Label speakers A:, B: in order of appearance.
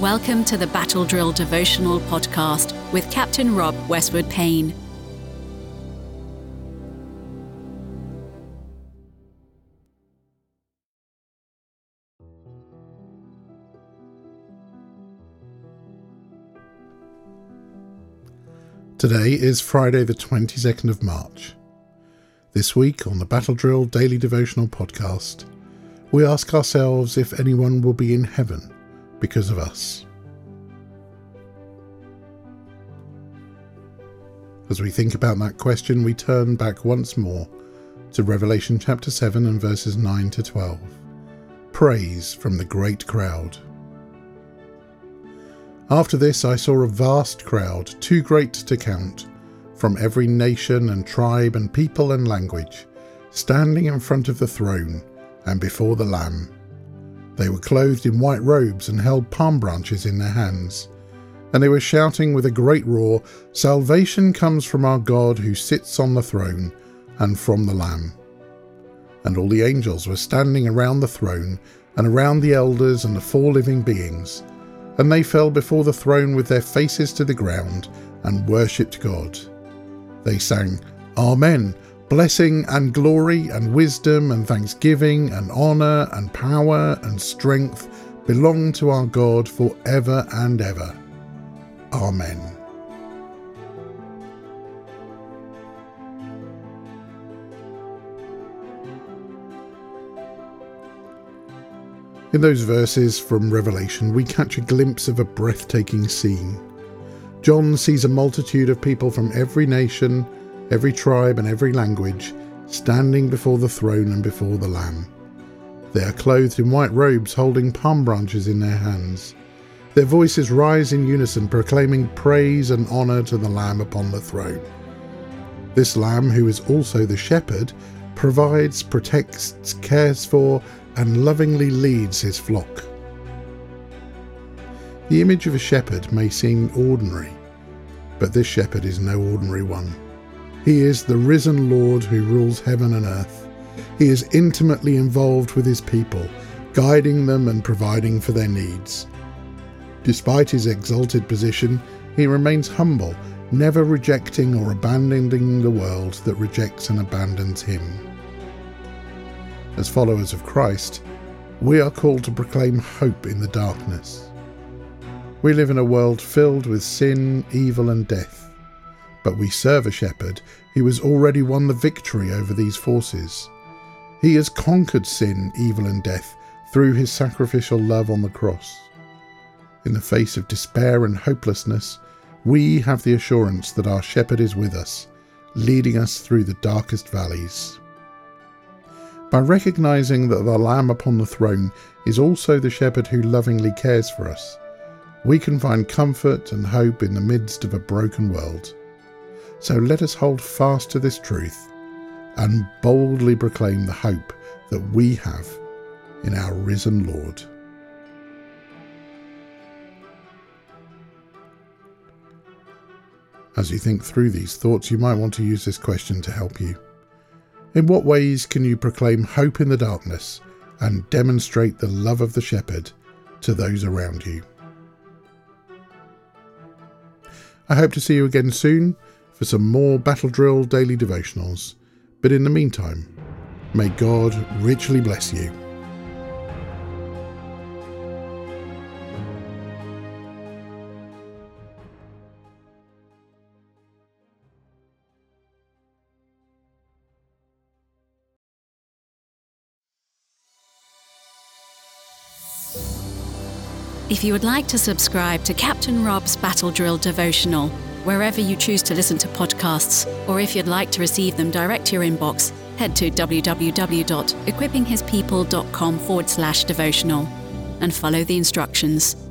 A: Welcome to the Battle Drill Devotional Podcast with Captain Rob Westwood Payne.
B: Today is Friday the 22nd of March. This week on the Battle Drill Daily Devotional Podcast, we ask ourselves if anyone will be in heaven because of us. As we think about that question, we turn back once more to Revelation chapter 7 and verses 9 to 12. Praise from the great crowd. After this I saw a vast crowd, too great to count, from every nation and tribe and people and language, standing in front of the throne and before the Lamb. They were clothed in white robes and held palm branches in their hands. And they were shouting with a great roar, "Salvation comes from our God who sits on the throne and from the Lamb." And all the angels were standing around the throne and around the elders and the four living beings. And they fell before the throne with their faces to the ground and worshipped God. They sang, "Amen. Blessing and glory and wisdom and thanksgiving and honour and power and strength belong to our God forever and ever. Amen." In those verses from Revelation, we catch a glimpse of a breathtaking scene. John sees a multitude of people from every nation, every tribe and every language standing before the throne and before the Lamb. They are clothed in white robes, holding palm branches in their hands. Their voices rise in unison, proclaiming praise and honour to the Lamb upon the throne. This Lamb, who is also the shepherd, provides, protects, cares for, and lovingly leads his flock. The image of a shepherd may seem ordinary, but this shepherd is no ordinary one. He is the risen Lord who rules heaven and earth. He is intimately involved with his people, guiding them and providing for their needs. Despite his exalted position, he remains humble, never rejecting or abandoning the world that rejects and abandons him. As followers of Christ, we are called to proclaim hope in the darkness. We live in a world filled with sin, evil and death. But we serve a shepherd who has already won the victory over these forces. He has conquered sin, evil and death through his sacrificial love on the cross. In the face of despair and hopelessness, we have the assurance that our shepherd is with us, leading us through the darkest valleys. By recognizing that the Lamb upon the throne is also the shepherd who lovingly cares for us, we can find comfort and hope in the midst of a broken world. So let us hold fast to this truth and boldly proclaim the hope that we have in our risen Lord. As you think through these thoughts, you might want to use this question to help you. In what ways can you proclaim hope in the darkness and demonstrate the love of the shepherd to those around you? I hope to see you again soon for some more Battle Drill Daily Devotionals. But in the meantime, may God richly bless you.
A: If you would like to subscribe to Captain Rob's Battle Drill Devotional, wherever you choose to listen to podcasts, or if you'd like to receive them direct to your inbox, head to www.equippinghispeople.com/devotional and follow the instructions.